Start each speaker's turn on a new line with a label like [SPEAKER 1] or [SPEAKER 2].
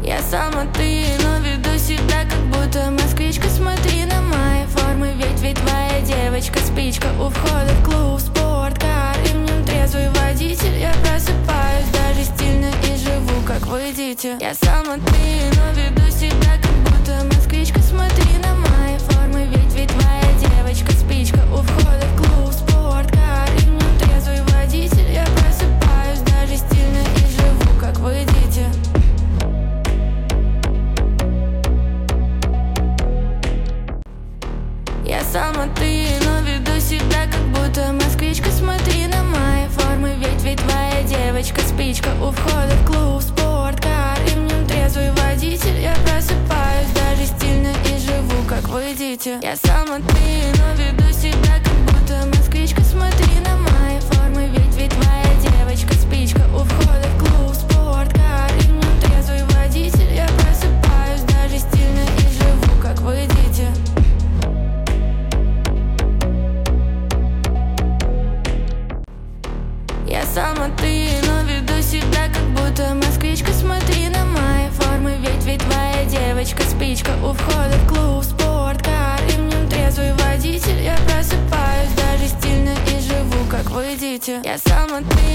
[SPEAKER 1] Я сама ты, но веду себя как будто москвичка. Смотри на мои формы, ведь твоя девочка спичка у входа в клуб спорткар. И в нем трезвый водитель. Я просыпаюсь даже стильно и живу как вы, дети. Я сама ты, но веду себя как будто москвичка. Смотри на мои формы, ведь твоя девочка спичка у входа в клуб спорткар. И в нем трезвый водитель. Я просыпаюсь даже стильно и живу как вы, дети. Я сама ты, но веду себя как будто москвичка. Смотри на мои формы, ведь твоя девочка спичка у входа в клуб спорткар. И в нем трезвый водитель. Я просыпаюсь даже стильно и живу как вы, дети. Я сама ты, но веду себя как будто москвичка. Смотри на мои формы, ведь твоя девочка спичка у входа в клуб спорткар. И в нем трезвый водитель. Я просыпаюсь даже стильно и живу как вы, дети. Я сама ты, но веду себя как будто москвичка. Смотри на мои формы, ведь твоя девочка спичка у входа в клуб спорткар. И в нем трезвый водитель. Я просыпаюсь даже стильно и живу как вы, дети. Я сама ты,